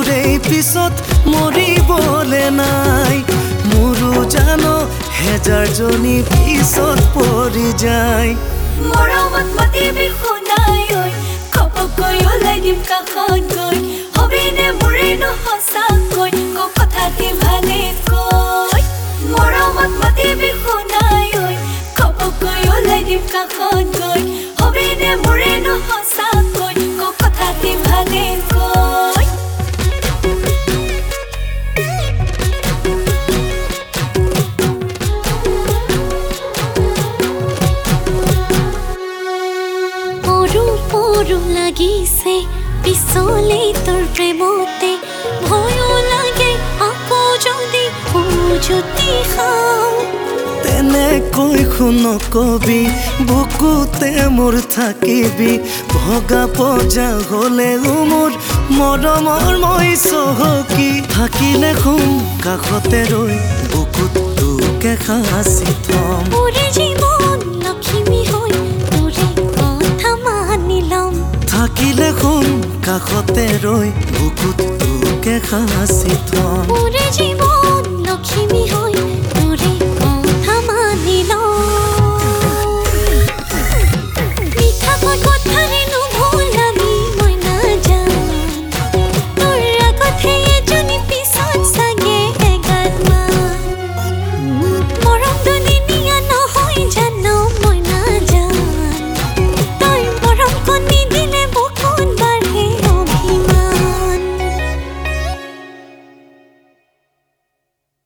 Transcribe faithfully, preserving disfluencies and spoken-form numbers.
মোৰে পিছত মৰিবলে নাই মোৰো জানো হেজাৰজনী পিছত পৰি যায় মৰমত মাতিবি শুনাই ঐ খপকৈ ওলাই দিম কাষত গৈ হবিনে মোৰে নহচাকৈ ক কথাটি ভালে কৈ মৰমত মাতিবি শুনাই ঐ খপকৈ ওলাই দিম কাষত গৈ হবিনে মোৰে নহচাকৈ ক কথাটি ভালে কৈ পৰু লাগিছে পিছলে তোৰ প্ৰেমতে ভয়ো লাগে আকৌ যদি উজুতি খাওঁ তেনেকৈ নকবি বুকুতে মোৰ থাকিবি ভগা পজা হ'লেও মোৰ মৰমৰ মই চহকী থাকিলে শুন কাষতে ৰৈ বুকুত তোকে সাঁচি থম মোৰে জীৱন লক্ষ্মী হৈ তোৰে কথা মানি ল'ম থাকিলে শুন কাষতে ৰৈ বুকুত তোকে সাঁচি থম মোৰে জীৱন লক্ষ্মী হৈ